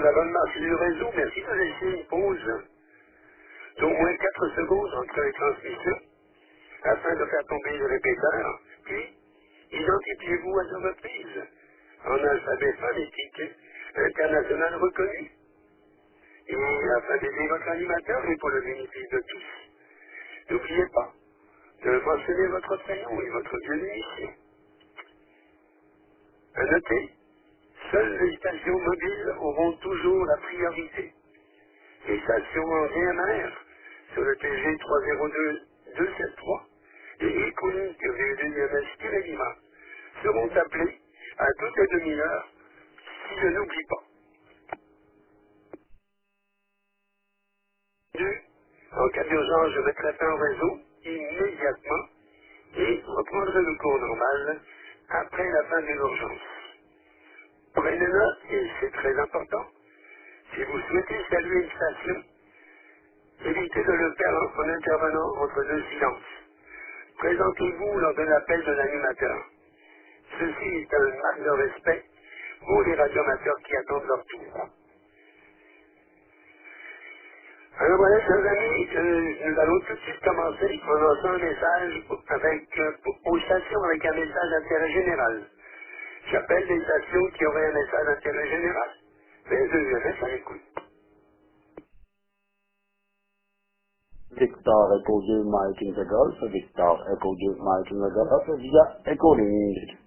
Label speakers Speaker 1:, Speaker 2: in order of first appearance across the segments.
Speaker 1: la bonne marche du réseau, merci de laisser une pause d'au moins 4 secondes entre les transmissions afin de faire tomber le répéteur, puis identifiez-vous à deux reprises en alphabet phonétique international reconnu et afin d'aider votre animateur et pour le bénéfice de tous. N'oubliez pas de mentionner votre prénom et votre lieu d'émission. À noter, seules les stations mobiles auront toujours la priorité. Les stations en VMR sur le TG 302-273 et iconiques VE2MS-Lima seront appelées à toutes les demi-heures si je n'oublie pas. Deux, en cas d'urgence, je mettrai fin au réseau immédiatement et reprendrai le cours normal après la fin de l'urgence. Prenez note, et c'est très important, si vous souhaitez saluer une station, évitez de le faire en intervenant entre deux silences. Présentez-vous lors de l'appel de l'animateur. Ceci est un marque de respect pour les radioamateurs qui attendent leur tour. Alors voilà, chers amis, nous allons tout de suite commencer en lançant un message aux stations avec un message d'intérêt général. J'appelle les stations qui auraient un message d'intérêt général. Mais je reste à l'écoute.
Speaker 2: Victor Echo 2 Mike in the Gulf, Victor Echo 2 Mike in the Gulf, via Echo Link.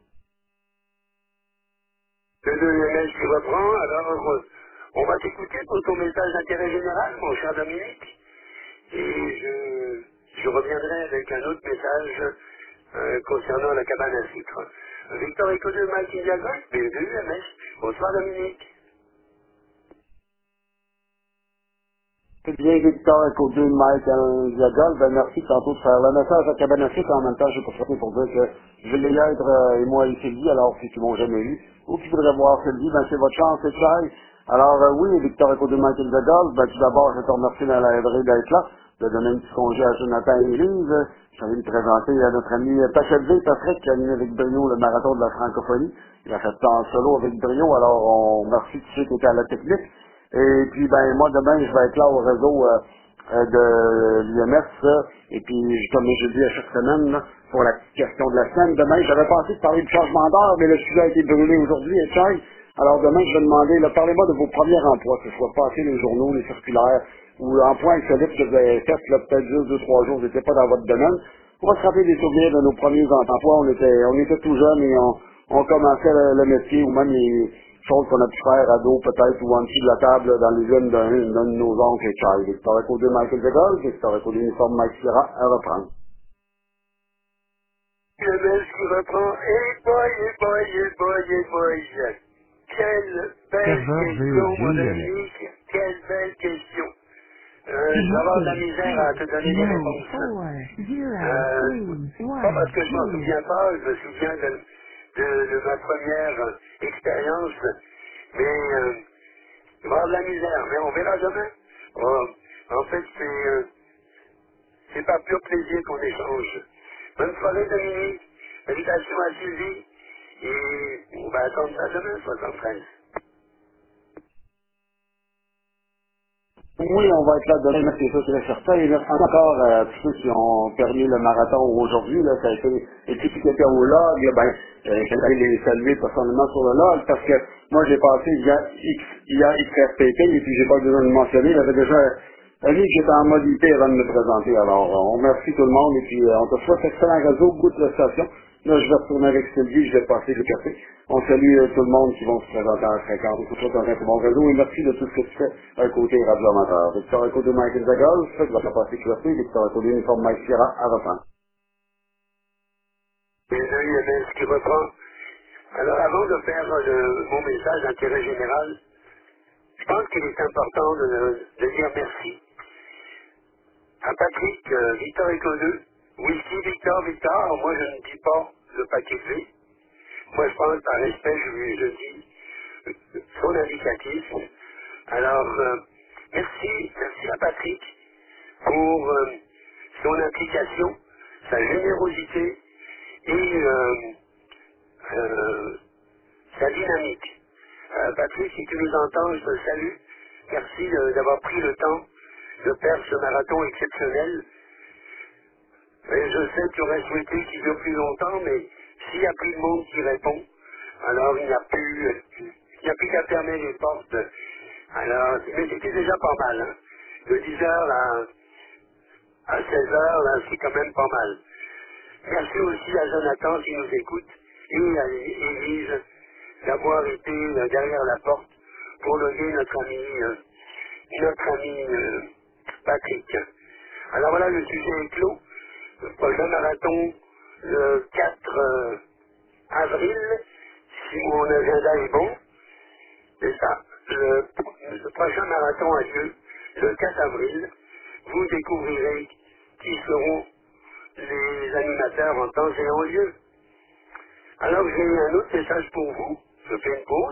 Speaker 1: Le deuxième qui reprend, alors on va t'écouter pour ton message d'intérêt général, mon cher Dominique. Et je reviendrai avec un autre message concernant la cabane à sucre. Victor Echo 2 Mike in the Gulf, B2MS. Bonsoir Dominique.
Speaker 2: Bien, Victor Echo 2 Mike in the Gulf, ben merci tantôt de faire le message à Cabane à Sucre. En même temps, j'ai profité pour dire que je vais y être, et moi et Sylvie, alors ceux qui m'ont jamais eu, ou qui voudraient voir Sylvie, ben c'est votre chance, c'est clair. Alors oui, Victor Echo 2 Mike in the Gulf, ben tout d'abord, je te remercie dans la rêverie d'être là, de donner un petit congé à Jonathan et Élise. Je vais me présenter à notre ami Pachev Patrick, qui a animé avec brio le marathon de la francophonie. Il a fait ça en solo avec brio, alors on remercie tous ceux qui étaient à la technique. Et puis, ben, moi, demain, je vais être là au réseau de l'UMS, et puis, comme je dis à chaque semaine, là, pour la petite question de la semaine, demain, j'avais pensé de parler du changement d'heure, mais le sujet a été brûlé aujourd'hui, et tiens, alors demain, je vais demander, là, parlez-moi de vos premiers emplois, que ce soit passé les journaux, les circulaires, ou l'emploi insolite que vous avez fait, là, peut-être juste 2-3 jours, j'étais pas dans votre domaine. On va se rappeler des souvenirs de nos premiers emplois, on était tout jeunes et on commençait le métier, ou même les choses qu'on a pu faire à dos peut-être, ou en dessous de la table dans l'usine d'un de nos oncles et Charles. Victor Echo 2 Michael de Gaulle, Victor Echo l'uniforme Mike Sierra à reprendre.
Speaker 1: Le mail qui reprend, boy. Quelle belle question, mon Dominique. Quelle belle question. Je vais avoir de la misère à te donner des réponses. Pas parce que je m'en souviens pas, je me souviens de ma première expérience, mais je vais avoir de la misère, mais on verra demain. En fait, c'est par pur plaisir qu'on échange. Bonne soirée Dominique, invitation à Sylvie, et on va attendre ça demain, 73.
Speaker 2: Oui, on va être là demain, c'est ça, c'est certain. Et merci encore à tous ceux qui ont permis le marathon aujourd'hui. Là, ça a été, et puis qui étaient au log, là, ben, j'aimerais les saluer personnellement sur le log, parce que moi j'ai passé via XRPP, et puis j'ai pas besoin de le mentionner. J'avais déjà dit que j'étais en mode IP avant de me présenter. Alors, on remercie tout le monde, et puis on te souhaite excellent réseau, goût de prestation. Là, je vais retourner avec Sylvie, je vais passer le café. On salue tout le monde qui vont se présenter à la fréquence. On te souhaite un très bon réseau et merci de tout ce que tu fais à côté radio amateur. Victor Echo de Michael Zagal, je vais te passer QRP, Victor Echo de l'uniforme Mike Sierra à reprendre.
Speaker 1: Et là, il y avait ce qui reprend. Alors, avant de faire mon message d'intérêt général, je pense qu'il est important de dire merci à Patrick, Victor Echo 2, Whisky Victor, moi je ne dis pas le paquet V. Moi je pense par respect, je dis son indicatif. Alors, merci à Patrick pour son implication, sa générosité et sa dynamique. Patrick, si tu nous entends, je te salue. Merci d'avoir pris le temps de faire ce marathon exceptionnel. Et je sais que tu aurais souhaité qu'il dure plus longtemps, mais s'il n'y a plus de monde qui répond, alors il n'y a plus qu'à fermer les portes. Alors, mais c'était déjà pas mal, hein. De 10 heures à 16 heures, là, c'est quand même pas mal. Merci aussi à Jonathan qui nous écoute et à Élise d'avoir été derrière la porte pour loger notre ami Patrick. Alors voilà, le sujet est clos. Le prochain marathon le 4 avril, si mon agenda est bon, c'est ça. Le prochain marathon a lieu le 4 avril. Vous découvrirez qui seront les animateurs en temps et en lieu. Alors j'ai un autre message pour vous. Je fais une pause.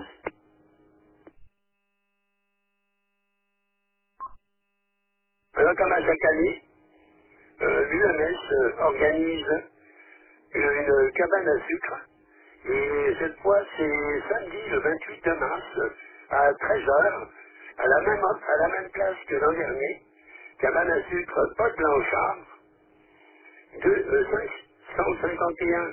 Speaker 1: Alors comme à chaque année, l'UMS organise une cabane à sucre. Et cette fois, c'est samedi le 28 mars à 13 heures, à la même place que l'an dernier. Cabane à sucre Paul Blanchard, 551,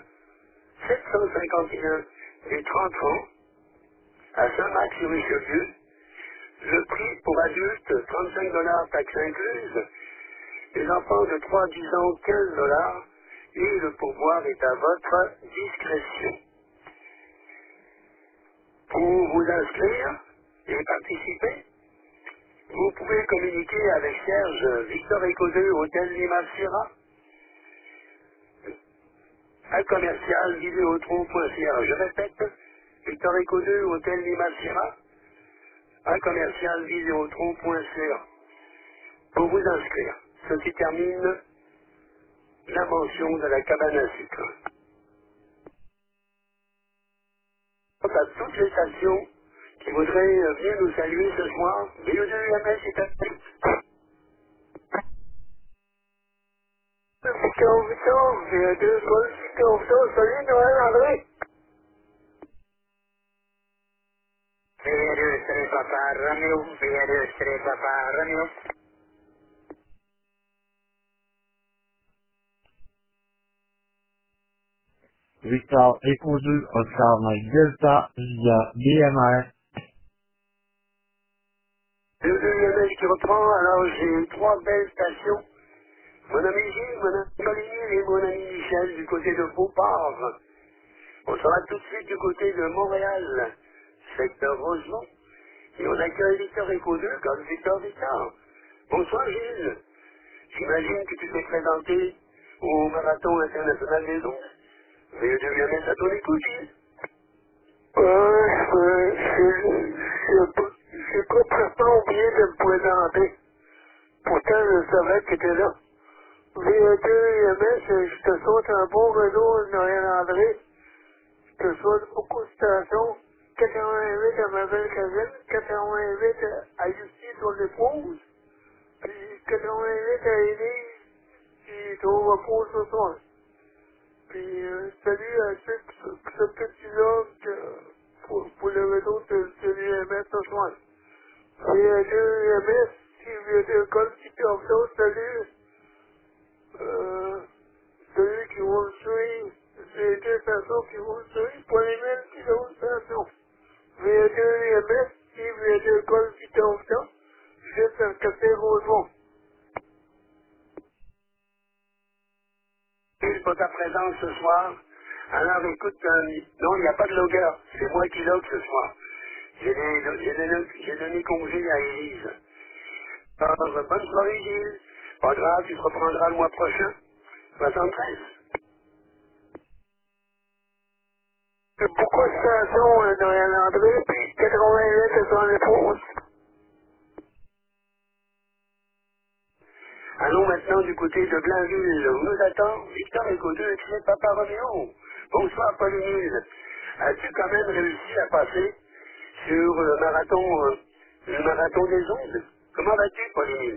Speaker 1: 751 et 30 ans, à Saint-Marc-sur-Richelieu. Le prix pour adultes, 35 $ taxes incluses. Les enfants de 3 à 10 ans, 15 $. Et le pourboire est à votre discrétion. Pour vous inscrire et participer, vous pouvez communiquer avec Serge Victor Eco 2 Hôtel Lima Sierra à commercial vidéotron.ca. Je répète, Victor Eco 2 Hôtel Lima Sierra à commercial vidéotron.ca pour vous inscrire. Ceci termine la mention de la cabane à sucre. Quant à toutes les stations qui voudraient venir nous saluer ce soir, VO2MS est à Victor Victor, VO2 Golf Victor Victor, salut Noël André. VO2 Sri Papa Romeo, VO2 Sri Papa Romeo.
Speaker 2: Victor Echo 2 Oscar Mike Delta via BMR.
Speaker 1: VO2MS qui reprend, alors j'ai trois belles stations. Mon ami Gilles, mon ami Coligny et mon ami Michel du côté de Beauport. On sera tout de suite du côté de Montréal, secteur Rosemont. Et on accueille Victor Eco 2 comme Victor Victor. Bonsoir Gilles. J'imagine que tu t'es présenté au Marathon international des ondes. Mais je viens mettre à ton écoute, Gilles. J'ai complètement oublié de me présenter. Pourtant, je savais que tu étais là. VE2 MS, je te souhaite un bon réseau, Noël André. Je te souhaite beaucoup de stations. 88 à ma belle caserne, 88 à Justice sur l'épouse, puis 88 à Élise, qui est au repos ce soir. Puis salut à ce petit-là pour le réseau de l'UMS ce soir. VE2 MS, si VE2 Golf Victor, salut. Celui qui vous suit, c'est deux stations qui vous suivent pour les mêmes qui sont stations. VE2 MS, si VE2 Golf Victor, juste un café Rosemont. Merci pour ta présence ce soir. Alors écoute, non, il n'y a pas de logger, c'est moi qui log ce soir. J'ai donné congé à Élise. Alors, bonne soirée Gilles. Pas grave, tu te reprendras le mois prochain. 73. Pourquoi station Noël André, puis 88 sur l'épouse? Allons maintenant du côté de Blainville, où nous attend Victor Eco 2 et Papa Roméo. Bonsoir Pauline. As-tu quand même réussi à passer sur le marathon des ondes? Comment vas-tu Pauline?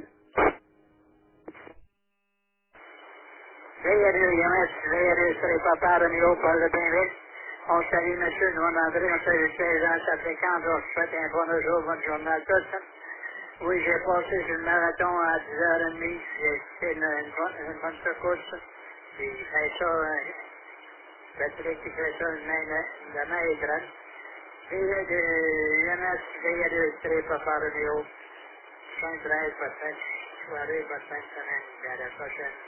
Speaker 1: VRUMS, VRU Sri Papa Romeo, Paul de Blainville.
Speaker 3: On salue M. Louis-André, on salue les gens s'appliquant, on se souhaite un bon jour, bonne journée à tous. Oui, j'ai passé sur le marathon à 10h30, c'était une bonne secousse. Puis, ben ça, Patrick qui fait ça, la main est grande. Puis, il y en a qui veillent à l'illustrer pour faire le haut. 5-13 peut-être, soirée, bonne fin de semaine, puis à la prochaine.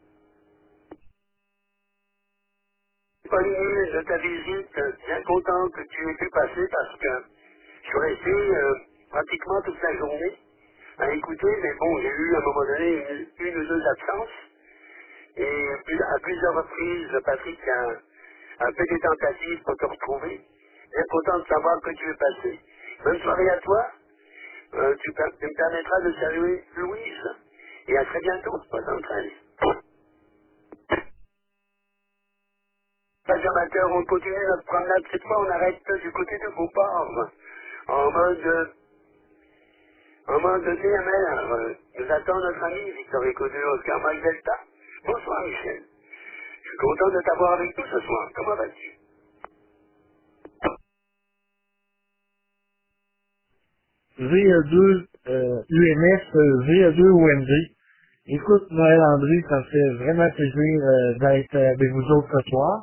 Speaker 1: Pauline, je ta visite, bien content que tu aies pu passer parce que je suis resté pratiquement toute la journée à écouter, mais bon, j'ai eu à un moment donné une ou deux absences et à plusieurs reprises, Patrick a fait des tentatives pour te retrouver. Bien content de savoir que tu es passé. Bonne soirée à toi. Tu me permettras de saluer Louise. Et à très bientôt, 73. Les amateurs, on continue notre promenade. Cette fois, on arrête du côté de Beauport. En mode, en mode DMR. Nous attend notre ami Victor Eco 2 Oscar Mike Delta. Bonsoir Michel. Je suis content de t'avoir avec nous ce soir. Comment vas-tu?
Speaker 4: VE2 UMS, VE2 OMD. Écoute, Noël André, ça me fait vraiment plaisir d'être avec vous autres ce soir.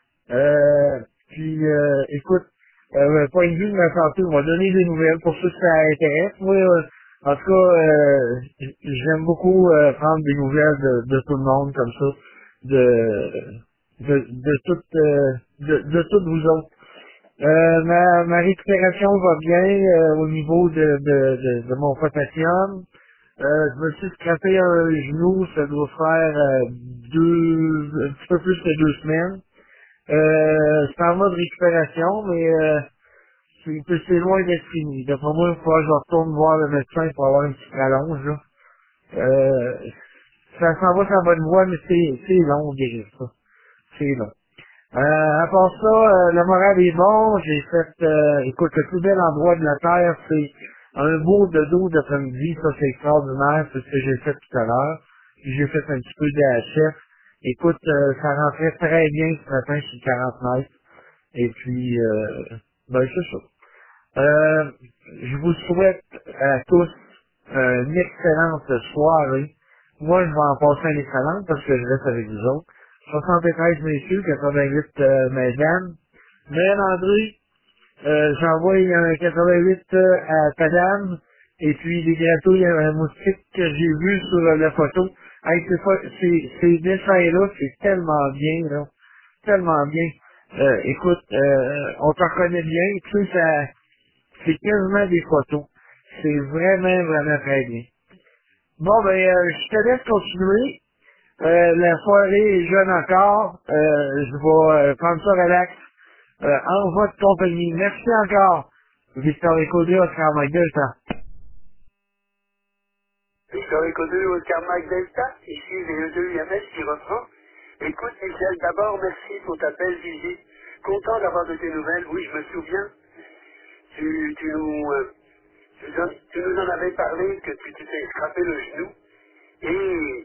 Speaker 4: Écoute, point de vue de ma santé, on va donner des nouvelles pour ceux que ça intéresse. Moi, en tout cas, j'aime beaucoup prendre des nouvelles de tout le monde comme ça, de toutes vous autres. Ma récupération va bien au niveau de mon potassium. Je me suis scrapé un genou, ça doit faire un petit peu plus que 2 semaines. C'est en mode récupération, mais c'est loin d'être fini. D'après moi, il faut que je retourne voir le médecin pour avoir une petite rallonge. Là. Euh, ça s'en va sur la bonne voie, mais c'est long, guérir ça. C'est long. À part ça, le moral est bon. J'ai fait, écoute, le plus bel endroit de la Terre, c'est un beau dodo d'après-midi. Ça, c'est extraordinaire. C'est ce que j'ai fait tout à l'heure. Puis j'ai fait un petit peu d'AHF. Écoute, ça rentrait très bien ce matin sur 40 mètres. Et puis, ben, c'est ça. Je vous souhaite à tous une excellente soirée. Moi, je vais en passer une excellente parce que je reste avec vous autres. 73 messieurs, 88 mesdames. Mais André, j'envoie un 88 à ta dame. Et puis, les gâteaux, il y a un moustique que j'ai vu sur la photo. Hey, ces dessins-là, c'est tellement bien, là. Tellement bien. Écoute, on t'en connaît bien. Tu sais, c'est quasiment des photos. C'est vraiment, vraiment très bien. Bon, ben, je te laisse continuer. La soirée est jeune encore. Je vais prendre ça relax. En votre compagnie. Merci encore. Victor Écodé, Oscar Delta.
Speaker 1: Victor Eco 2 Oscar Mike Delta, ici VE2 UMS qui reprend. Écoute Michel, d'abord merci pour ta belle visite. Content d'avoir de tes nouvelles. Oui, je me souviens. Tu nous en avais parlé que tu t'es scrapé le genou et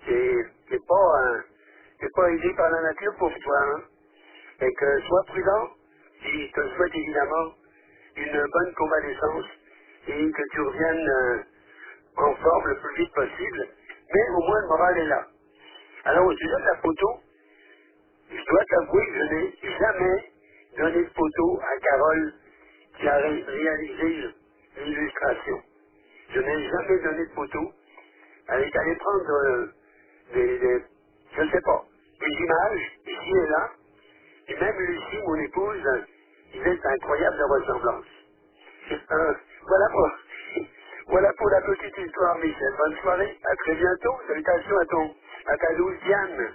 Speaker 1: t'es pas aidé par la nature pour toi. Hein? Fait que sois prudent et je te souhaite évidemment une bonne convalescence et que tu reviennes en forme le plus vite possible. Mais au moins le moral est là. Alors au sujet de la photo, je dois t'avouer que je n'ai jamais donné de photo à Carole qui a réalisé l'illustration. Je n'ai jamais donné de photo. Elle est allée prendre je ne sais pas, des images, ici et là. Et même Lucie, mon épouse, disait c'est incroyable de ressemblance. Voilà pour, voilà pour la petite histoire, Michel. Bonne soirée, à très bientôt. Salutations à ta douce Diane.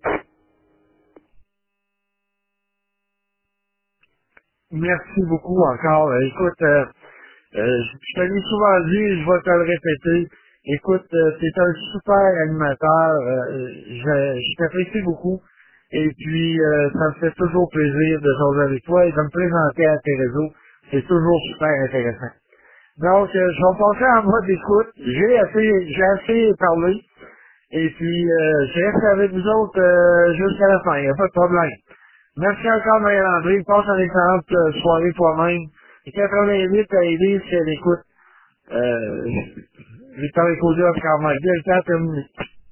Speaker 4: Merci beaucoup encore. Écoute, je te l'ai souvent dit, je vais te le répéter. Écoute, t'es un super animateur. Je t'apprécie beaucoup. Et puis, ça me fait toujours plaisir de jouer avec toi et de me présenter à tes réseaux. C'est toujours super intéressant. Donc, je vais passer en mode écoute. J'ai assez parlé. Et puis, je reste avec vous autres jusqu'à la fin. Il n'y a pas de problème. Merci encore, Marie-Landry. Passe une excellente soirée toi-même. Et 88 à Élise, c'est l'écoute. Victor Écodé, Oscar Mike. Le temps terminé.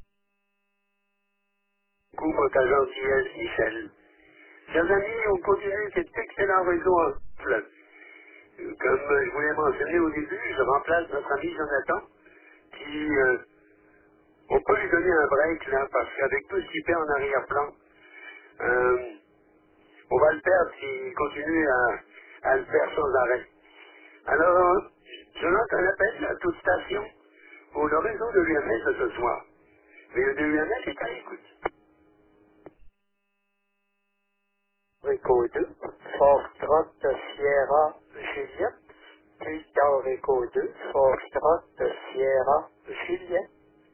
Speaker 1: Beaucoup pour ta gentillesse, Michel. Chers amis, on continue cet excellent réseau en couple. Comme je vous l'ai mentionné au début, je remplace notre ami Jonathan, qui, on peut lui donner un break là, parce qu'avec tout ce qu'il fait en arrière-plan, on va le perdre s'il continue à le faire sans arrêt. Alors, je lance un appel à toute station pour le réseau de l'UMS de ce soir. Mais le de l'UMS est à l'écoute. Rico 2, Foxtrot Sierra Juliette, Victor Rico 2, Foxtrot Sierra Juliette.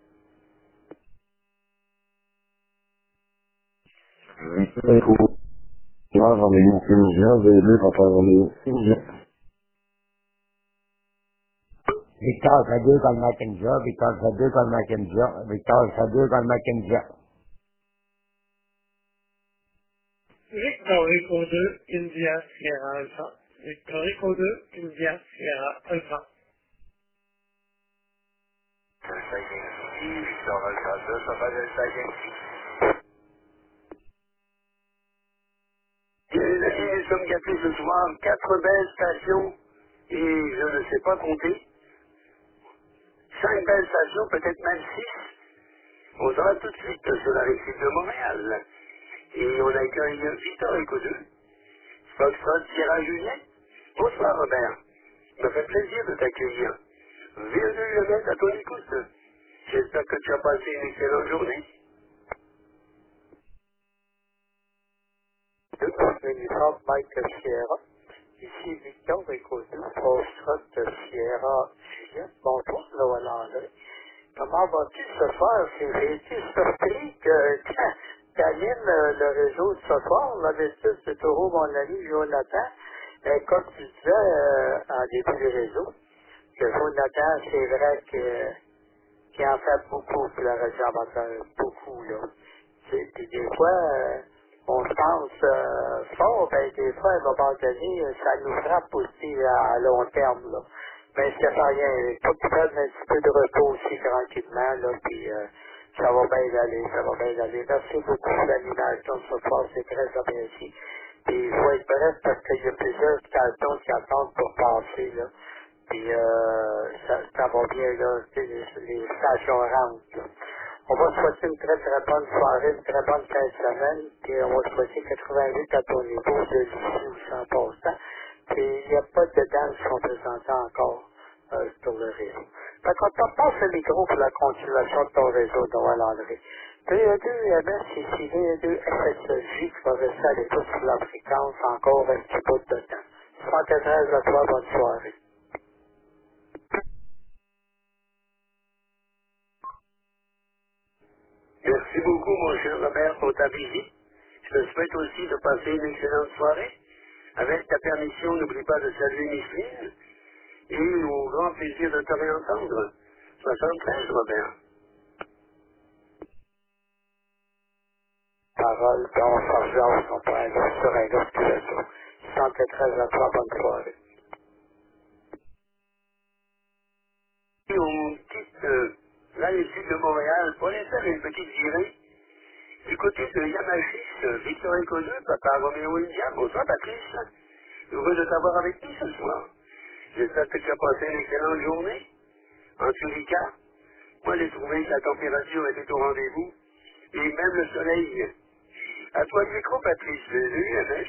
Speaker 2: Rico, j'en ai eu plusieurs, j'ai lu quand on est Victor Sadhu called Mackenzie, Victor Sadhu called Mackenzie, Victor Sadhu called Mackenzie.
Speaker 4: Victor Echo 2, India Sierra Alpha. Victor Echo 2, India Sierra Alpha.
Speaker 1: Delta Yankee, Victor Alpha 2, ça va Delta Yankee. Les amis, nous sommes gâtés ce soir, 4 belles stations, et je ne sais pas compter, 5 belles stations, peut-être même 6. On sera tout de suite sur la rive sud de Montréal. Et on accueille Victor Echo 2, Foxtrot Sierra Juliette. Bonsoir Robert, ça me fait plaisir de t'accueillir. Bienvenue Lionel à ton écoute. J'espère que tu as passé une excellente journée. Uniforme Mike Sierra. Ici Victor Echo 2, Foxtrot Sierra Juliette. Bonjour Noël André. Comment vas-tu ce soir? J'ai été surpris que tu animes le réseau de ce soir. D'habitude, c'est toujours mon ami Jonathan. Et comme tu disais en début du réseau, que Jonathan, c'est vrai qu'il en fait beaucoup pour la région amateur. Beaucoup, là. Puis des fois, on se pense fort, ben des fois, à un moment donné, ça nous frappe aussi à long terme, là. Mais c'est pas rien. Il faut qu'ils prennent un petit peu de repos aussi tranquillement, là, puis ça va bien aller, ça va bien aller. Merci beaucoup pour l'animation de ce soir, c'est très apprécié. Puis il faut être bref parce qu'il y a plusieurs stations qui attendent pour passer, là. Puis ça va bien, là, les stations rentrent, là. On va souhaiter une très très bonne soirée, une très bonne fin de semaine, puis on va souhaiter 88 à ton niveau de d'ici ou sans passant. Puis il n'y a pas de dents qui sont présentées encore sur le réseau. Fait qu'on te passe le micro pour la continuation de ton réseau, Noël André. PE2 MS ici, PE2 FSJ qui va rester à l'écoute sur la fréquence encore un petit bout de temps. 73 à toi, bonne soirée. Merci beaucoup, mon cher Robert, pour ta visite. Je te souhaite aussi de passer une excellente soirée. Avec ta permission, n'oublie pas de saluer Micheline. Et au grand plaisir de te réentendre. 73, Robert. Parole, dans Sargent, on peut aller sur un autre réseau. 73 à toi, bonne soirée. Et on quitte là le sud de Montréal pour aller faire une petite virée du côté de Yamashis, Victor Echo 2, Papa Roméo India. Bonsoir Patrice. Heureux de t'avoir avec nous ce soir. J'espère que tu as passé une excellente journée. En tous les cas, moi j'ai trouvé que la température était au rendez-vous. Et même le soleil. À toi le micro, Patrice, de l'UMS.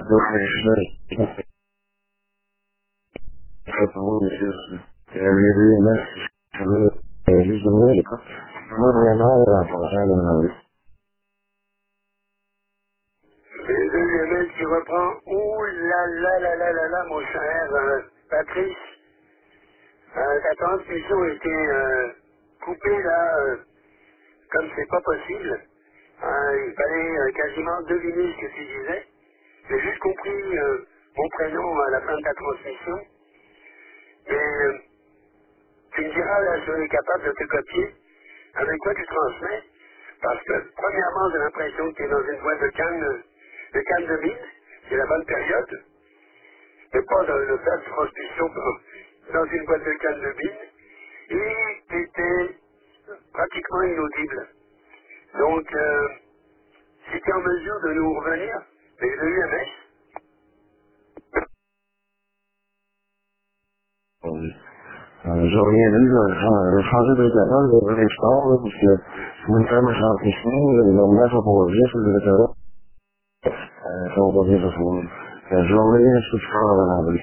Speaker 1: Le deuxième mail qui reprend. Ouh là là là là là là, mon cher Patrice. Ta transmission a été coupée là, comme c'est pas possible. Il fallait quasiment deviner ce que tu disais. J'ai juste compris mon prénom à la fin de ta transmission. Et tu me diras là si on est capable de te copier. Avec quoi tu transmets? Parce que premièrement, j'ai l'impression que tu es dans une boîte de canne de mine. C'est la bonne période. Mais pas dans le tas de transmission dans une boîte de canne de mine. Et tu étais pratiquement inaudible. Donc, si tu es en mesure de nous revenir, mais le UMS,
Speaker 2: Je reviendrai, je changer de déclarant, je vais l'instant, parce que je vais me faire ma transmission, les normales sont pour ouvrir sur le déclarant. Ça va pas bien ce soir. Je vais envoyer ce que je fais à la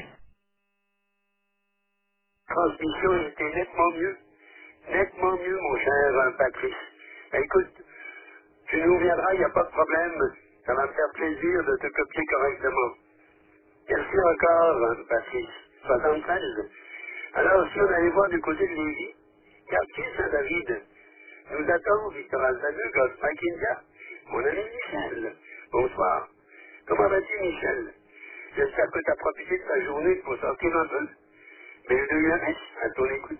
Speaker 1: transmission était nettement mieux, mon cher Patrice. Ben, écoute, tu nous reviendras, il n'y a pas de problème. Ça va me faire plaisir de te copier correctement. Merci encore, Patrice. 73. Alors, si on allait voir du côté de Lévis, quartier Saint-David, nous attend Victor Alzadeux, Gospel India, mon ami Michel. Bonsoir. Comment vas-tu, Michel? J'espère que tu as profité de ta journée pour sortir un peu. Mais le UMS, à ton écoute.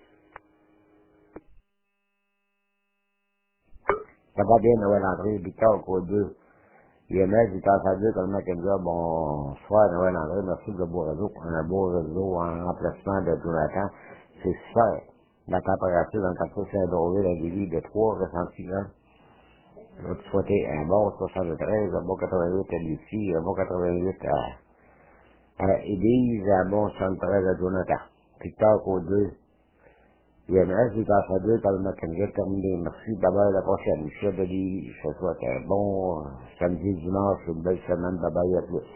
Speaker 2: Ça va bien, Noël André, Victor, Code 2. IMS, Victor Sadeux, comme mec me dit, bonsoir, Noël André, merci de beau réseau, un beau réseau en remplacement de Jonathan. C'est super. La température dans le quartier Saint-Dorville, la Lévis de 3 ressentis là. Je vais te souhaiter un bon 73, un bon 88 à Lucie, un bon 88 à Élise, un bon 73 à Jonathan. Victor, Code 2. IMS, Victor Sadeux, comme mec me dit, terminé. Merci, bye-bye, à la prochaine. Michel de Lévis, je te souhaite un bon samedi, dimanche, une belle semaine, bye-bye, à plus.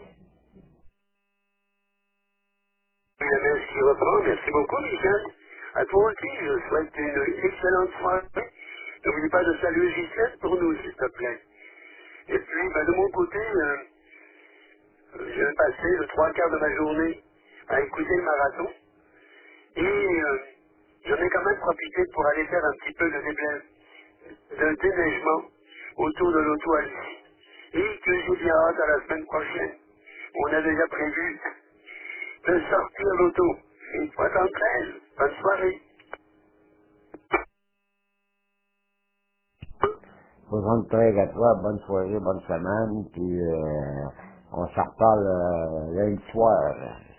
Speaker 1: UMS qui reprend, merci beaucoup, Michel. À toi aussi, je souhaite une excellente soirée. N'oublie pas de saluer Gisèle pour nous, s'il te plaît. Et puis, ben, de mon côté, je vais passer le trois quarts de ma journée à écouter le marathon. Et j'en ai quand même profité pour aller faire un petit peu de déneigement autour de l'auto à Lucie. Et que j'ai bien hâte à la semaine prochaine. On a déjà prévu de sortir l'auto. Une fois en 13. Bonne soirée.
Speaker 2: 73 à toi, bonne soirée, bonne semaine, puis on s'en reparle lundi soir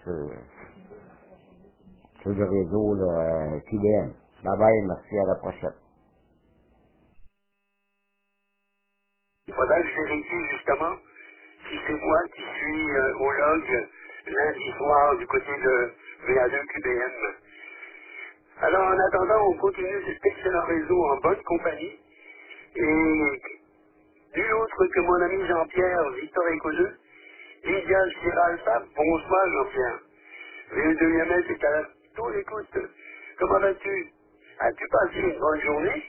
Speaker 2: sur le réseau QDM. Bye bye, merci, à la prochaine.
Speaker 1: Il faudra que je vérifie justement si c'est moi qui suis au log lundi soir du côté de VA2 QBM. Alors en attendant, on continue cet excellent réseau en bonne compagnie. Et nul autre que mon ami Jean-Pierre, Victor Écodeux, Lydia Sierra Alpha. Bonsoir Jean-Pierre. Le deuxième est à ton écoute. Comment vas-tu? As-tu passé une bonne journée?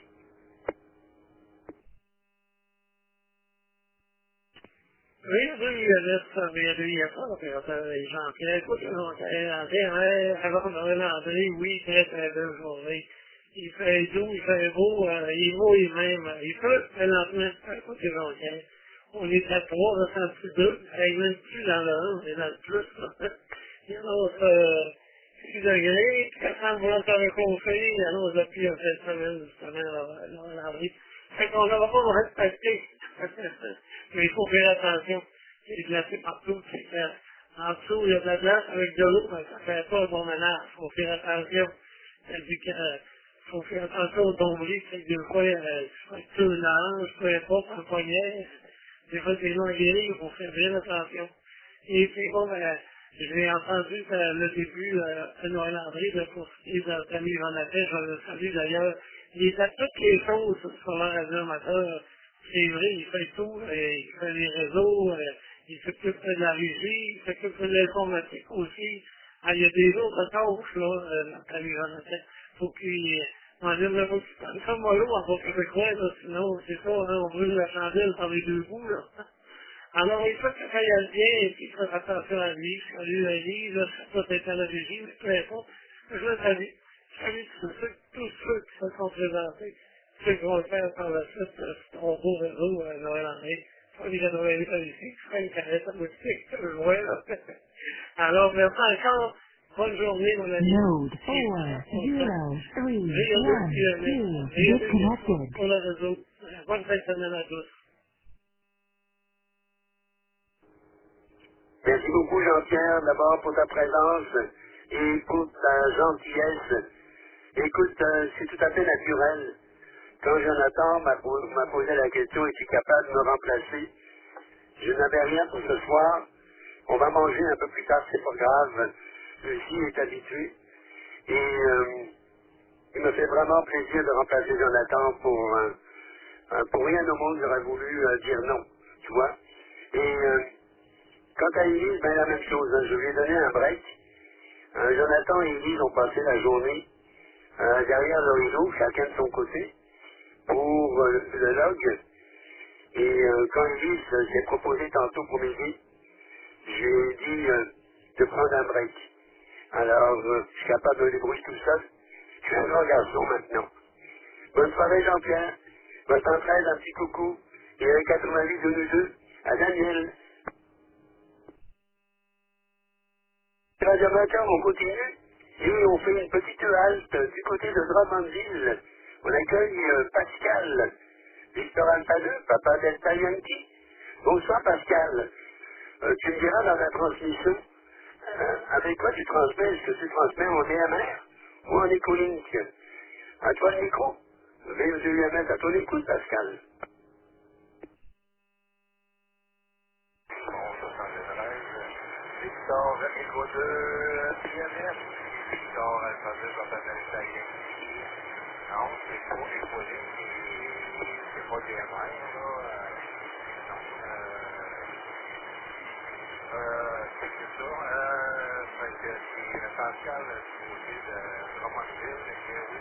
Speaker 4: Oui, oui, il y a ça, Jean-Pierre, écoute, avant Noël André, oui, très très belle journée. Il fait doux, il fait beau, il vaut il même, il pleut présentement, écoute, Jean-Pierre. On est à 3, ressenti 2, il n'est même plus dans le 1, on est dans le plus, là. Il y a notre 6 degrés, 400 volants à réchauffer, alors depuis une semaine, justement, Noël André. Fait qu'on ne va pas me respecter. Mais il faut faire attention. Il est glacé partout. En dessous, il y a de la glace avec de l'eau, mais ça ne fait pas un bon ménage. Il faut faire attention. C'est-à-dire qu'il faut faire attention au nombril. C'est que des fois, tu une hanche, peu importe, un poignet. Des fois, c'est non guéri, il faut faire bien attention. Et puis, bon, j'ai entendu le début de Noël André, pour ce qui est de notre ami Jean Lafay, je le salue d'ailleurs. Il est à toutes les choses sur la radio amateur. C'est vrai, il fait tout, il fait les réseaux, il s'occupe de la régie, il s'occupe de l'informatique aussi. Ah, il y a des autres tâches, là, notre ami Jonathan. Faut qu'il m'en dise le mot qui prenne comme mollo en bon québécois, là, sinon, c'est ça, là, on brûle la chandelle par les deux bouts, là. Alors, il faut que ça aille bien, et puis faire attention à lui, salut à lui, là, ça peut être à la régie, mais peu importe. Je le salue. Salut tous ceux qui se sont présentés. Ceux qui vont le faire par la suite, c'est ton beau réseau à Noël en mai. Pas les Noël ici, qui fera une caresse à boutique, je le vois, là. Alors, merci encore. Bonne journée, mon ami.
Speaker 5: Node 40312 disconnected.
Speaker 4: Pour le réseau. Bonne fin de semaine à tous.
Speaker 1: Merci beaucoup, Jean-Pierre, d'abord pour ta présence et pour ta gentillesse. Écoute, c'est tout à fait naturel. Quand Jonathan m'a posé la question, es-tu capable de me remplacer? Je n'avais rien pour ce soir. On va manger un peu plus tard, c'est pas grave. Lucie est habituée. Et il me fait vraiment plaisir de remplacer Jonathan pour rien au monde, j'aurais voulu dire non, tu vois. Et quant à Élise, ben la même chose. Hein. Je lui ai donné un break. Jonathan et Élise ont passé la journée derrière le rideau, chacun de son côté, pour le log. Et quand Élise s'est proposé tantôt pour midi, je lui ai dit de prendre un break. Alors, je suis capable de me débrouiller tout seul. Je suis un grand garçon maintenant. Bonne soirée, Jean-Pierre. Votre entraide, un petit coucou. Et un 88 de nous deux à Daniel. Radio-Amateur, on continue. Et on fait une petite halte du côté de Drummondville. On accueille Pascal. Victor Alpha 2, Papa Delta Yankee. Bonsoir, Pascal. Tu me diras dans la transmission, avec quoi tu transmets? Est-ce que tu transmets en DMR ou en Ecolink? À toi le micro. VE2UMS, à ton écoute, Pascal.
Speaker 6: Victor, Echo 2, IMS. Victor, Alpha 2, Papa Delta Yankee. Non, c'est pas Ecolink, c'est pas DMR, là. Non, c'est ça. Fait que c'est Pascal du côté de Drummondville. Et que oui,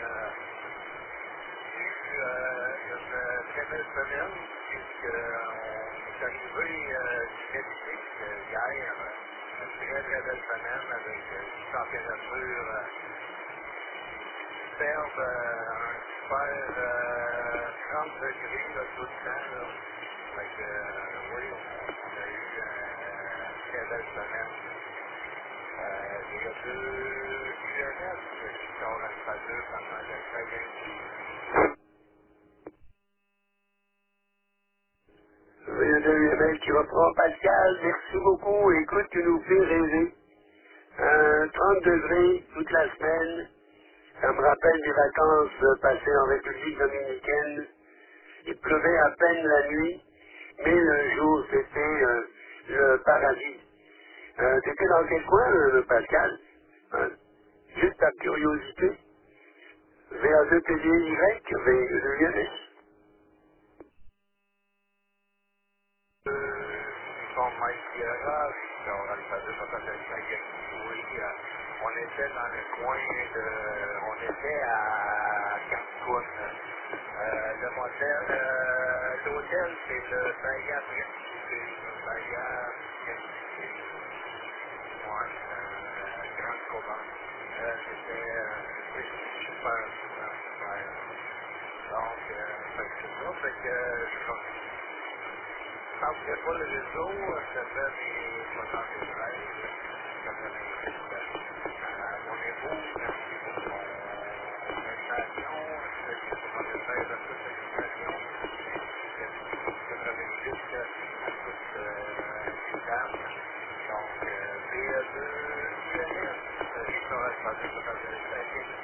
Speaker 6: j'ai eu une très belle semaine, puisqu'on est arrivé du Mexique hier. Une très très belle semaine avec une température superbe, un super 30 degrés là, tout le temps. Là. Fait que oui, on a eu une très belle semaine. Il y a deux UNS qui sont Alpha 2 pendant le Yankee.
Speaker 1: VE2UMS qui reprend. Pascal, merci beaucoup. Écoute, tu nous fais rêver. 30 degrés toute la semaine. Ça me rappelle des vacances passées en République dominicaine. Il pleuvait à peine la nuit, mais le jour, c'était le paradis. T'étais dans quel coin, Pascal? Juste par curiosité. VA2PDY, VE2UMS.
Speaker 6: Son Mike Guerra, on a le pas de Papa Delta Yankee, oui, on était dans le coin de, on était à Cancun. Le motel, l'hôtel, c'est le Bahia Principe, le Bahia Principe, ouais, Grande Covente. C'était super, super. Donc, c'est ça, fait que quand il n'y a pas le réseau, ça fait des 73, 86. On est beau, merci pour ton invitation. Je fais 73 à toute l'invitation. 90 à toute les dames. Donc, BA2, INS, Victor Alpha 2, Papa Delta Yankee.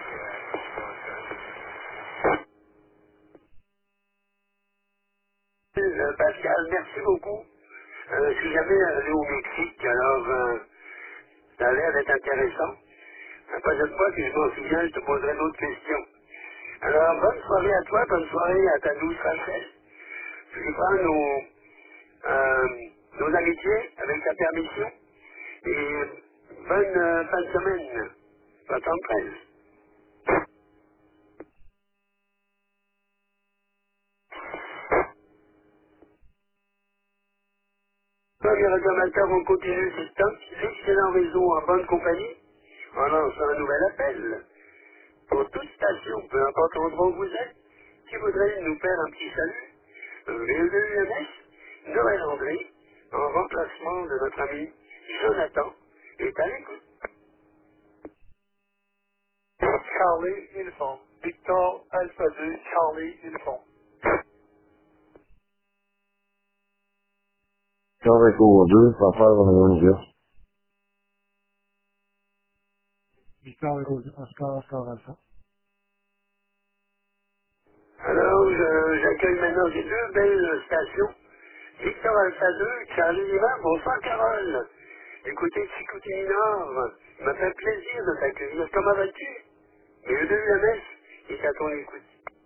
Speaker 1: Pascal, merci beaucoup. Je suis jamais allé au Mexique, alors ça a l'air d'être intéressant. La prochaine fois que je m'en souviens, je te poserai d'autres questions. Alors, bonne soirée à toi, bonne soirée à ta douce Rachel. Je prends nos amitiés, avec ta permission. Et bonne fin de semaine. 73. Les réclamateurs vont continuer cette excellent réseau en bonne compagnie en lançant un nouvel appel pour toute station, peu importe l'endroit où vous êtes, qui voudrait nous faire un petit salut. VE2UMS, Noël André, en remplacement de notre ami Jonathan, est à l'écoute.
Speaker 6: Charlie Uniform. Victor Alpha 2, Charlie Uniform.
Speaker 2: Victor Echo 2, pour faire une dire.
Speaker 4: Victor Echo 2, Oscar Alpha.
Speaker 1: Alors, j'accueille maintenant ces deux belles stations. Victor Alpha 2, Charlie Lima, bonsoir Carole. Écoutez, Chicoutimi Nord, il m'a fait plaisir de t'accueillir. Comment vas-tu? Et le 2 UMS est à ton écoute.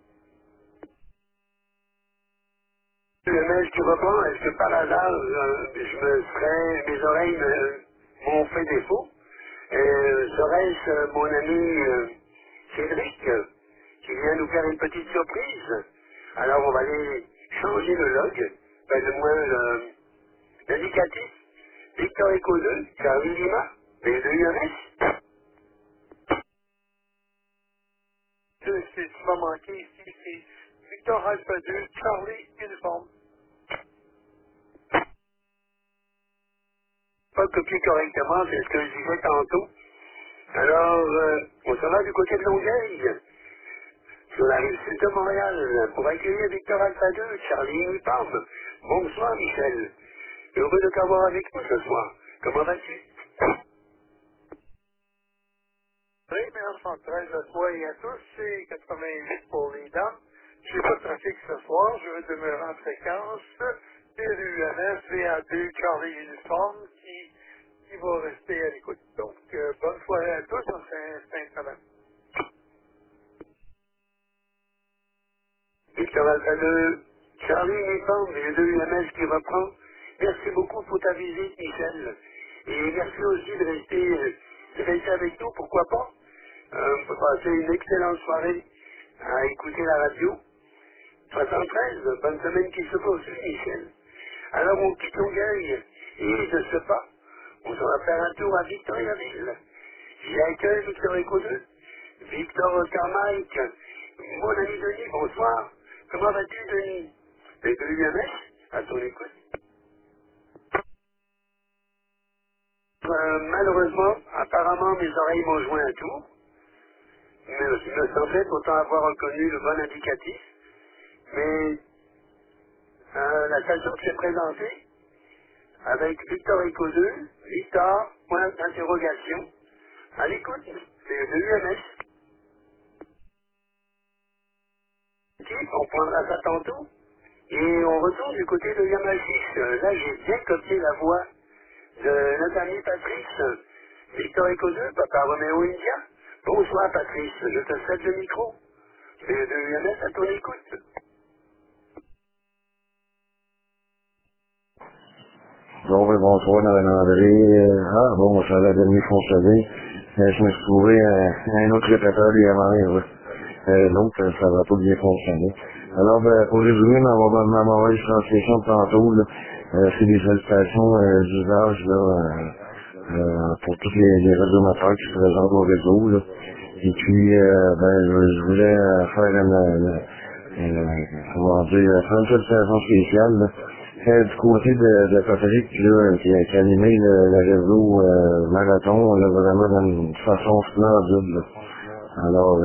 Speaker 1: Le UMS qui reprend, est-ce que par hasard, mes oreilles m'ont fait défaut? Serait-ce mon ami Cédric qui vient nous faire une petite surprise? Alors on va aller changer le log, du moins l'indicatif. Victor Echo 2, Charlie Lima, V2 UMS.
Speaker 6: Tu m'as manqué ici, c'est Victor Alpha 2, Charlie Uniform.
Speaker 1: Pas copié correctement, c'est ce que je disais tantôt. Alors, on sera du côté de Longueuil, sur la rive sud de Montréal, pour accueillir Victor Alpha 2, Charlie Uniform. Bonsoir Michel. Heureux de t'avoir avec nous ce soir. Comment vas-tu?
Speaker 6: Très bien, 113 à toi et à tous, c'est 88 pour les dames. Je n'ai pas de trafic ce soir, je vais demeurer en fréquence. RUMS, VA2, Charlie Uniform, qui va rester à l'écoute. Donc, bonne soirée à tous, on s'installe.
Speaker 1: Victor Alpha 2, Charlie Uniform, et le 2 UMS qui reprend. Merci beaucoup pour ta visite, Michel. Et merci aussi de rester avec nous, pourquoi pas. On peut passer une excellente soirée à écouter la radio. 73, bonne semaine qui se poursuit, Michel. Alors on quitte Longueuil et de ce pas, on va faire un tour à Victoriaville. J'y accueille Victor Echo 2, Victor Oscar Mike, mon ami Denis, bonsoir. Comment vas-tu, Denis? Les deux UMS, à ton écoute. Malheureusement, apparemment, mes oreilles m'ont joint un tour. Mais je me semblait pourtant avoir reconnu le bon indicatif. Mais la station qui s'est présentée avec Victor Echo 2, Victor, point d'interrogation. À l'écoute, c'est le UMS. On prendra ça tantôt. Et on retourne du côté de Yamashis. Là, j'ai bien copié la voix de notre ami Patrice. Victor Echo 2, Papa Roméo India. Bonsoir Patrice, je te cède le micro. C'est le UMS à ton écoute.
Speaker 2: Bon, ben, bonsoir, André. Bon, ça va devenir fonctionner. Je me suis trouvé un autre répéteur DMR, l'autre, ça va pas bien fonctionner. Alors, pour résumer ma mauvaise transmission de tantôt, là, c'est des salutations d'usage, pour tous les radiomateurs qui se présentent au réseau, là. Et puis, je voulais faire comment dire, faire une salutation spéciale, là. Du côté de Patrick, là, qui a animé le réseau marathon, là, vraiment d'une façon splendide, là. Alors,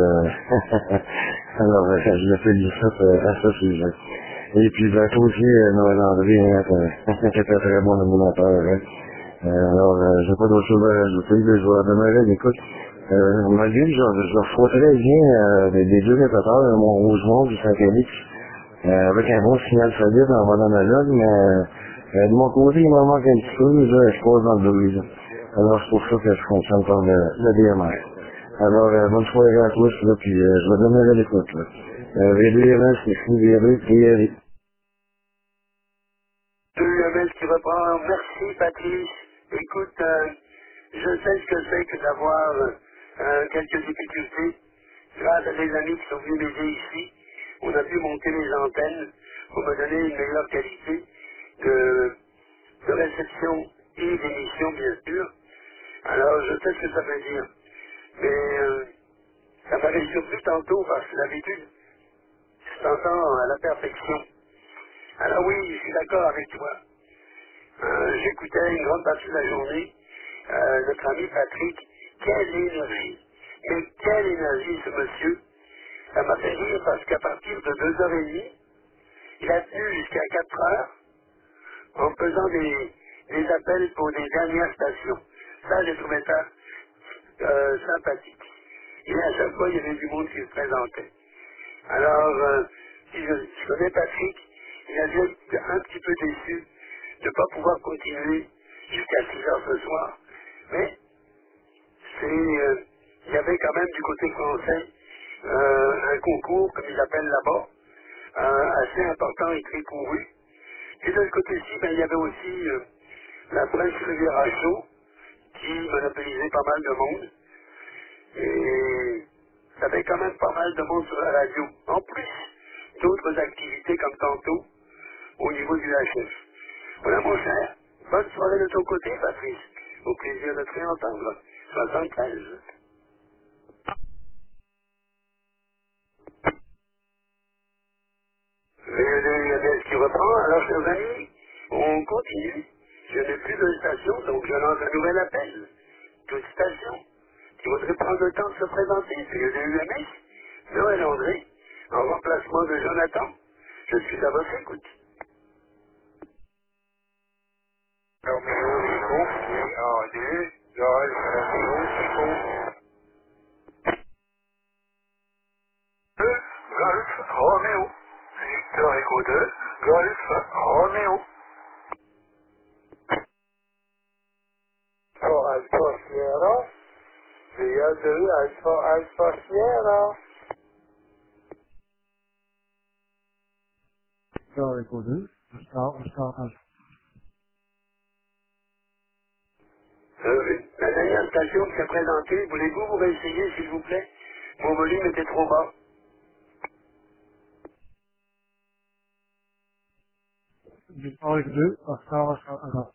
Speaker 2: je le félicite à ce sujet. Et puis, toi aussi, Noël André, qui était très bon animateur, hein. Alors, j'ai pas d'autre chose à rajouter, mais je vais demeurer à l'écoute. Malgré que je reçois très bien des deux répéteurs, mon Rosemont du Saint-Félix, avec un bon signal solide en mode analogue, mais de mon côté, il m'en manque un petit peu, là, je passe dans le bruit, là. Alors, c'est pour ça que je fonctionne par le DMR. Alors, bonne soirée à tous, là, puis je vais donner à l'écoute, là. V2 c'est fini, V2,
Speaker 1: UMS qui reprend. Bon, merci Patrice. Écoute, je sais ce que c'est que d'avoir quelques difficultés. Grâce à des amis qui sont venus m'aider ici, on a pu monter les antennes pour me donner une meilleure qualité de réception et d'émission, bien sûr. Alors, je sais ce que ça veut dire. Mais ça m'avait surpris tantôt parce que d'habitude, je t'entends à la perfection. Alors oui, je suis d'accord avec toi. J'écoutais une grande partie de la journée notre ami Patrick. Quelle énergie! Mais quelle énergie ce monsieur! Ça m'a fait rire parce qu'à partir de 2h30, il a tenu jusqu'à 4h en faisant des appels pour des dernières stations. Ça, j'ai trouvé ça sympathique. Et à chaque fois, il y avait du monde qui se présentait. Alors, si je connais Patrick, il a dû être un petit peu déçu de ne pas pouvoir continuer jusqu'à 6h ce soir. Mais il y avait quand même du côté français un concours, comme ils appellent là-bas, assez important et très couru. Et de ce côté-ci, ben, il y avait aussi la presse Riviera Chaud qui monopolisait pas mal de monde. Et ça avait quand même pas mal de monde sur la radio. En plus d'autres activités comme tantôt au niveau du HF. Voilà mon cher. Bonne soirée de ton côté, Patrice. Au plaisir de te réentendre. 73. Le qui reprend. Alors, chers amis, on continue. Je n'ai plus de station, donc je lance un nouvel appel. Toute station qui voudrait prendre le temps de se présenter, c'est le UMS, Noël André, en remplacement de Jonathan. Je suis à votre écoute.
Speaker 6: Romeo Echo, GA2, Golf Romeo Echo. 2, Golf Romeo. Victor Echo 2, Golf Romeo. Alpha Sierra, GA2, Alpha Sierra.
Speaker 4: Victor Echo 2, Victor Alpha.
Speaker 1: La dernière station qui s'est présentée, voulez-vous vous réessayer, s'il vous plaît? Mon volume était trop bas.
Speaker 4: Victor Echo 2, Oscar Alpha.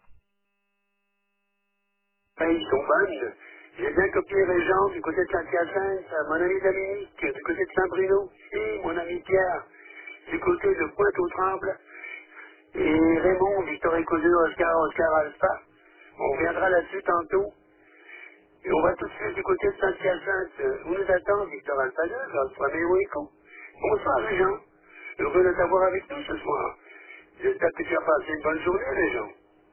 Speaker 1: Ben, ils sont bonnes. J'ai bien copié Régent du côté de Saint-Hyacinthe, mon ami Dominique, du côté de Saint-Bruno, et mon ami Pierre, du côté de Pointe-aux-Trembles, et Raymond, Victor Echo 2, Oscar Alpha. On reviendra là-dessus tantôt. Et on va tout de suite du côté de Saint-Hyacinthe. Où nous attend Victor Alpha 2, Alpha Romeo Echo. Bonsoir, Régent. Heureux de t'avoir avec nous ce soir. J'espère que tu as passé une bonne journée, Régent.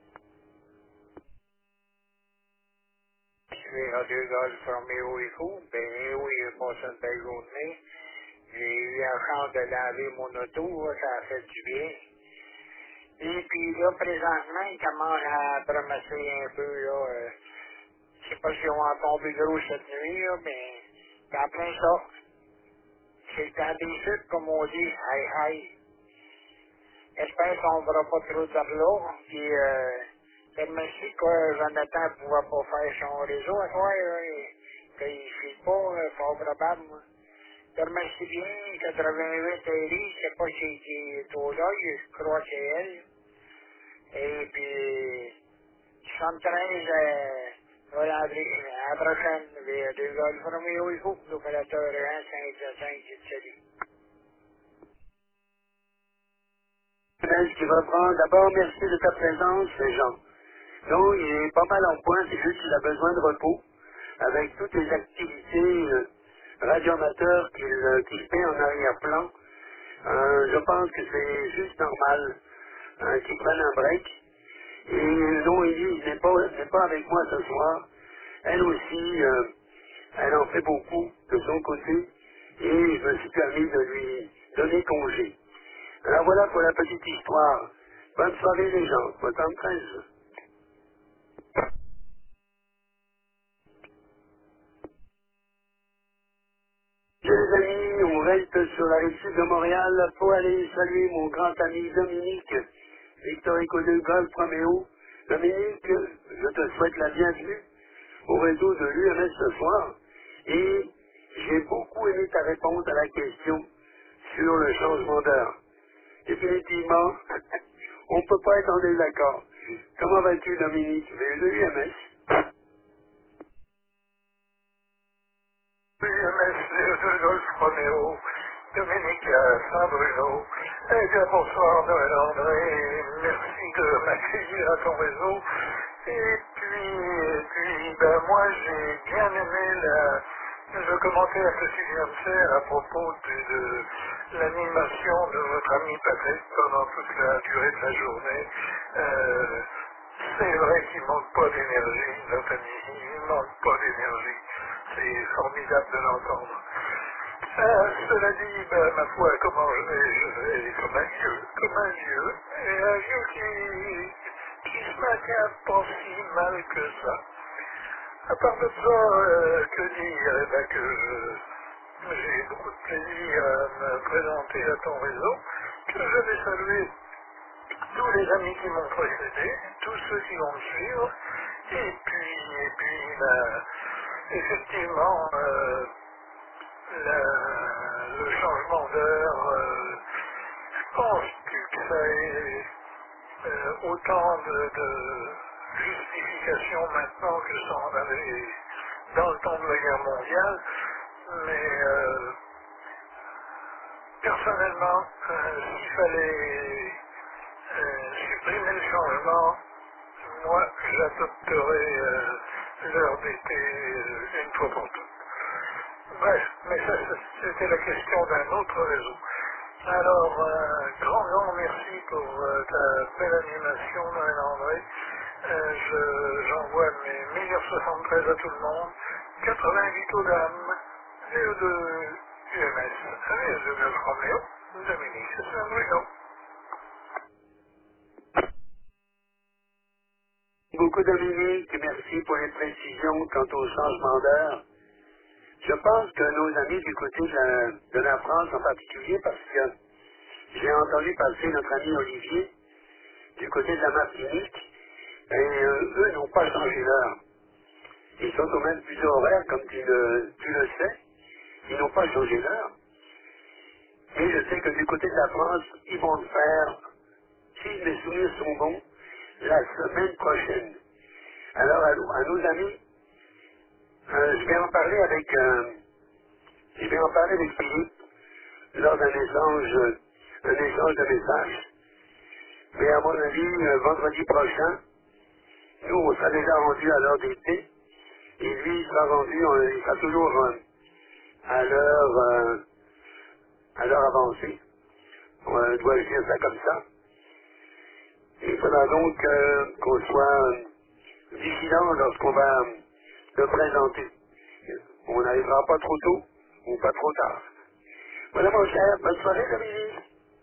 Speaker 6: Je suis Radio Golf Romeo Echo. Ben oui, j'ai passé une belle journée. J'ai eu la chance de laver mon auto, ça a fait du bien. Et puis là, présentement, il commence à bromesser un peu, là. Je sais pas si on va tomber gros cette nuit, là, mais c'est en plein ça. C'est le temps des chutes, comme on dit. Aïe, aïe. J'espère qu'on ne verra pas trop de là. Puis, merci que Jonathan ne pouvait pas faire son réseau à toi, qu'il ne fait pas, fort probable. Moi. Je te remercie bien, 88 Ellie, je sais pas si c'est toi là, je crois que c'est elle. Et puis, 73, voilà, à la prochaine, les deux Golf Romeo et Coupe, l'opérateur 1-5-5, salut.
Speaker 1: Qui reprend. D'abord, merci de ta présence, Jean. Non, il est pas mal en point, c'est juste qu'il a besoin de repos, avec toutes les activités radioamateurs qu'il fait en arrière-plan. Je pense que c'est juste normal qu'il prenne un break. Et non, Elise n'est pas avec moi ce soir. Elle aussi, elle en fait beaucoup de son côté, et je me suis permis de lui donner congé. Alors voilà pour la petite histoire. Bonne soirée les gens, 73. Les amis, on reste sur la rive sud de Montréal pour aller saluer mon grand ami Dominique, Victor Echo 2 Golf Romeo, Dominique, je te souhaite la bienvenue au réseau de l'UMS ce soir et j'ai beaucoup aimé ta réponse à la question sur le changement d'heure. Définitivement, on ne peut pas être en désaccord. Comment vas-tu, Dominique? De l'UMS.
Speaker 6: UMS de Golf Roméo, Dominique à Saint-Bruno. Eh bien, bonsoir Noël André, merci de m'accueillir à ton réseau. Et puis ben, moi j'ai bien aimé le commentaire que tu viens de faire à propos de l'animation de votre ami Patrick pendant toute la durée de la journée. Euh, c'est vrai qu'il manque pas d'énergie, notre ami, il manque pas d'énergie. C'est formidable de l'entendre. Cela dit, ben, ma foi, comment je vais comme un vieux, et un vieux qui se maintient pas si mal que ça. À part de ça, que dire? Eh ben, que j'ai beaucoup de plaisir à me présenter à ton réseau, que je vais saluer tous les amis qui m'ont précédé, tous ceux qui vont me suivre, et puis ben, effectivement, le changement d'heure, je pense plus que ça ait autant de justification maintenant que ça en avait dans le temps de la guerre mondiale, mais personnellement, s'il fallait supprimer le changement, moi j'adopterais l'heure d'été une fois pour toutes. Bref, mais ça c'était la question d'un autre réseau. Alors, grand merci pour ta belle animation, Noël André. J'envoie mes meilleurs 73 à tout le monde. 88 aux dames, VE2 UMS, VE2 Golf Roméo, Dominique Saint-Bruno.
Speaker 1: Beaucoup, Dominique, merci pour les précisions quant au changement d'heure. Je pense que nos amis du côté de la France en particulier, parce que j'ai entendu passer notre ami Olivier du côté de la Martinique, et eux n'ont pas changé l'heure. Ils sont au même fuseau horaire, comme tu le sais. Ils n'ont pas changé l'heure. Mais je sais que du côté de la France, ils vont le faire, si mes souvenirs sont bons, la semaine prochaine. Alors à nos amis, je vais en parler avec Philippe lors d'un échange de messages. Mais à mon avis, vendredi prochain, nous, on sera déjà rendu à l'heure d'été. Et lui, il sera rendu, il sera toujours à l'heure avancée. On doit dire ça comme ça. Il faudra donc qu'on soit vigilant lorsqu'on va le présenter. On n'arrivera pas trop tôt ou pas trop tard. Voilà mon cher, bonne soirée Dominique.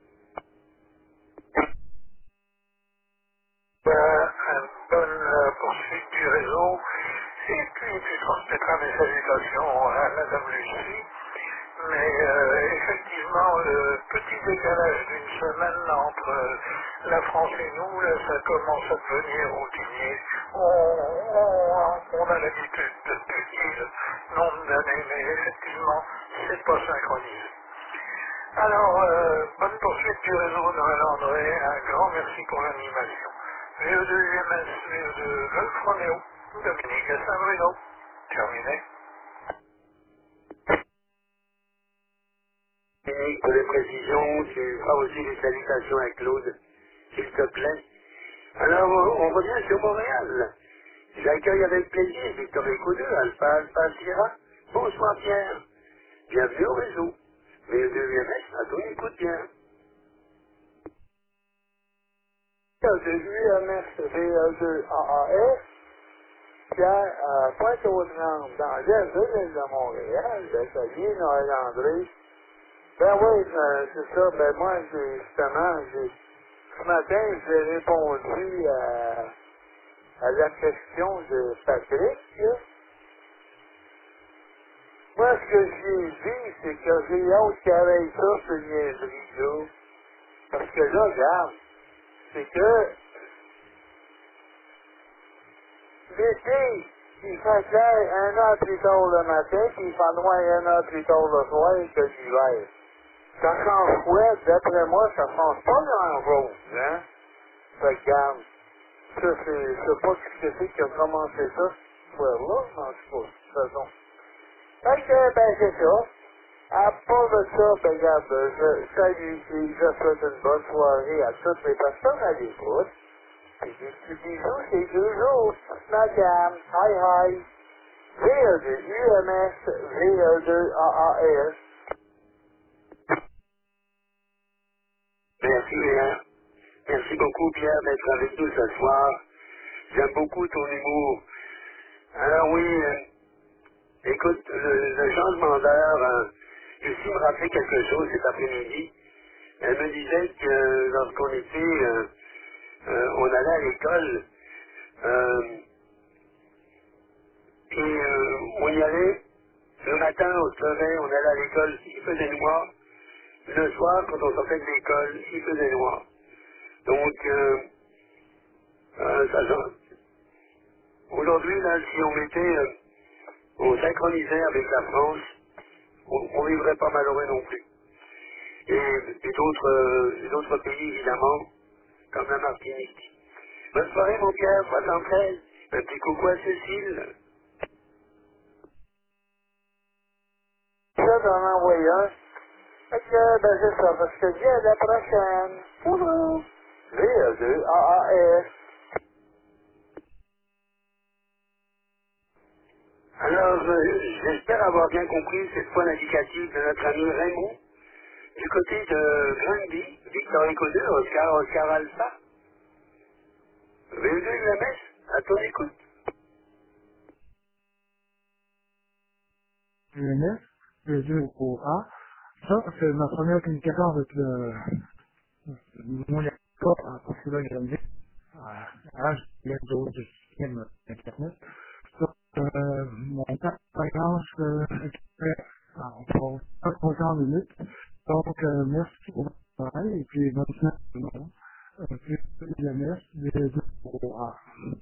Speaker 6: Une bonne poursuite du réseau, et puis tu transmettras mes salutations à Madame Lucie. Mais effectivement, le petit décalage d'une semaine entre la France et nous, là, ça commence à devenir routinier. On a l'habitude depuis le nombre d'années, mais effectivement, c'est pas synchronisé. Alors, bonne poursuite du réseau Noël André, un grand merci pour l'animation. VE2 UMS, VE2 Golf Roméo, Dominique à Saint-Bruno. Terminé.
Speaker 1: Et pour les précisions, tu feras aussi des salutations à Claude, s'il te plaît. Alors, on revient sur Montréal. J'accueille avec plaisir Victor Écoudeux, Alpha Sierra. Bonsoir Pierre. Bienvenue au réseau. VE2 UMS, à ton écoute bien.
Speaker 7: VE2 UMS, VE2 AAS, Pierre, à Pointe-aux-Trembles, dans l'est de l'île de Montréal, ben, ça vient Noël André. Ben oui, c'est ça, ben moi, ce matin, j'ai répondu à la question de Patrick, là. Moi, ce que j'ai dit, c'est que j'ai hâte qu'il arrête ça, ce niaiserie-là. Parce que là, regarde, c'est que l'été, il fait clair 1 heure plus tard le matin, puis il fait noir 1 heure plus tard le soir que l'hiver. Ça change quoi? D'après moi, ça change pas grand-chose, hein? Fait que, regarde, ça, je sais pas ce que c'est qui a commencé ça, ce soir-là, mais en tout cas, de toute façon. Fait que, ben, c'est ça. À part de ça, ben, regarde, je salue ici, je souhaite une bonne soirée à toutes les personnes à l'écoute. Et des petits bisous, c'est 2 jours. Madame, hi hi. VL2 UMS, VL2 AAS.
Speaker 1: Merci, Léa. Merci beaucoup, Pierre, d'être avec nous ce soir. J'aime beaucoup ton humour. Alors oui, écoute, le changement d'heure, Lucie me rappelait quelque chose cet après-midi. Elle me disait que lorsqu'on était, on allait à l'école, on y allait, le matin on se levait, on allait à l'école, il faisait noir. Le soir, quand on sortait de l'école, il faisait noir. Donc, ça change. Aujourd'hui, là, si on mettait, on synchronisait avec la France, on vivrait pas malheureux non plus. Et d'autres pays, évidemment, comme la Martinique. Bonne soirée, mon Pierre, 73. Un petit coucou à Cécile.
Speaker 7: Ça, d'en envoyer un. Fait que, ben, c'est ça. Parce que je te dis à la prochaine. Bonjour. VL2 AAS.
Speaker 1: Alors, j'espère avoir bien compris cette fois l'indicatif de notre ami Raymond. Du côté de Granby, Victor Echo 2, Oscar Alpha. V2 UMS, à ton écoute.
Speaker 4: UMS, le 2 au A. Ça, c'est ma première communication avec mon laptop, parce que là, j'ai dit, je viens de système Internet. Donc, mon expérience, en 50 minutes. Donc, merci pour votre travail, et puis bonne semaine. UMS, le 2 au A.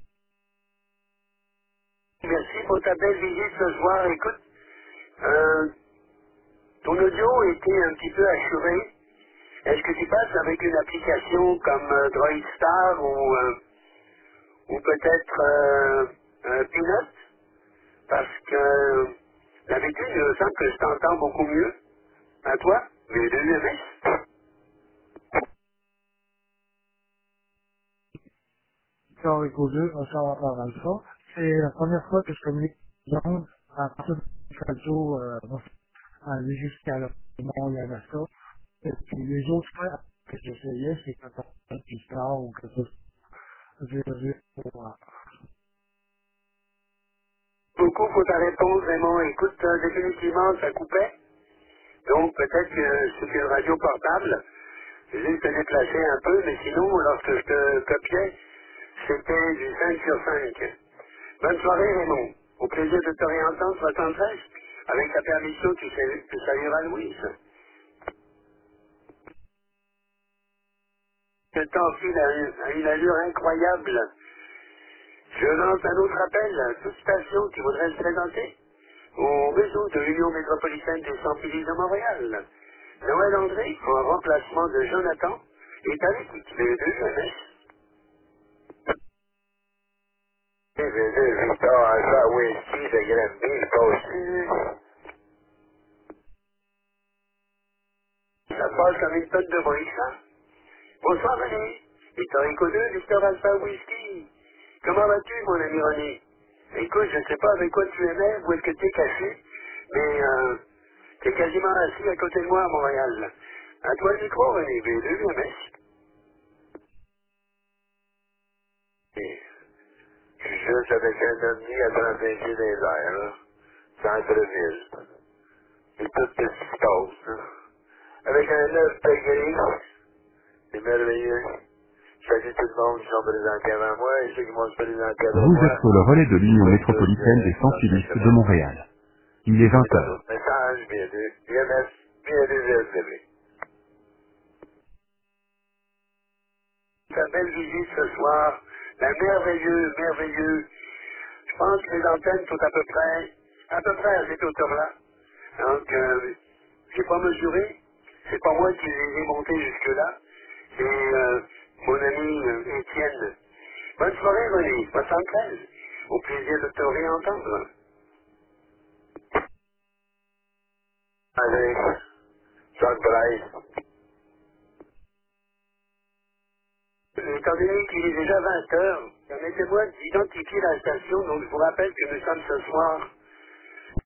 Speaker 1: Merci pour ta belle visite ce soir. Écoute, ton audio était un petit peu assuré. Est-ce que tu passes avec une application comme DroidStar ou peut-être Peanut? Parce que d'habitude, il me semble que je t'entends beaucoup mieux. À toi, les deux UMS.
Speaker 4: Victor Echo 2, Oscar Alpha. C'est la première fois que je communique donc à partir de radio, aller jusqu'à la Yamasa. Et puis les autres fois que j'essayais, c'est quand on a du star ou quelque chose pour
Speaker 1: Beaucoup pour ta réponse, vraiment. Écoute, définitivement, ça coupait. Donc peut-être que c'était une radio portable. J'ai juste te déplacer un peu, mais sinon, lorsque je te copiais, c'était du 5 sur 5. Bonne soirée, Raymond. Au plaisir de te réentendre, 73. Avec ta permission, tu salueras Louise. Le temps file à une allure incroyable. Je lance un autre appel. Toute station qui voudrait se présenter au réseau de l'Union métropolitaine des Sans-Filles de Montréal. Noël André, en remplacement de Jonathan, est à l'écoute. Les deux jeunesses.
Speaker 6: VL2 Victor Alpha Whiskey de Granby, poste.
Speaker 1: Ça passe comme une tonne de bruit, ça. Bonsoir, René. Victor Echo 2, Victor Alpha Whisky. Comment vas-tu, mon ami René? Écoute, je ne sais pas avec quoi tu aimais, où est-ce que tu es caché, mais tu es quasiment assis à côté de moi à Montréal. À toi le micro, René. V2, MS.
Speaker 6: Je suis juste avec un ami à 35 pieds des airs, là. Centre-ville. Et tout ce qui se passe, là. Avec un 9 degrés. C'est merveilleux. Je salue tout le monde qui sont présentés avant moi et ceux qui vont se présenter avant
Speaker 8: Vous
Speaker 6: moi.
Speaker 8: êtes sur le relais de l'Union métropolitaine des sans-filistes de Montréal. Il est 20
Speaker 6: C'est un
Speaker 8: heures.
Speaker 6: autre message, VL2, IMS, VL2, VLTV.
Speaker 1: Ta belle visite ce soir, la merveilleux pense que les antennes sont à peu près à cette hauteur-là. Donc, j'ai pas mesuré. C'est pas moi qui les ai montées jusque-là. C'est mon ami Étienne. Bonne soirée, René. 73. Au plaisir de te réentendre.
Speaker 6: Allez, Jacques Braille.
Speaker 1: Étant donné qu'il est déjà 20 heures, permettez-moi d'identifier la station, donc je vous rappelle que nous sommes ce soir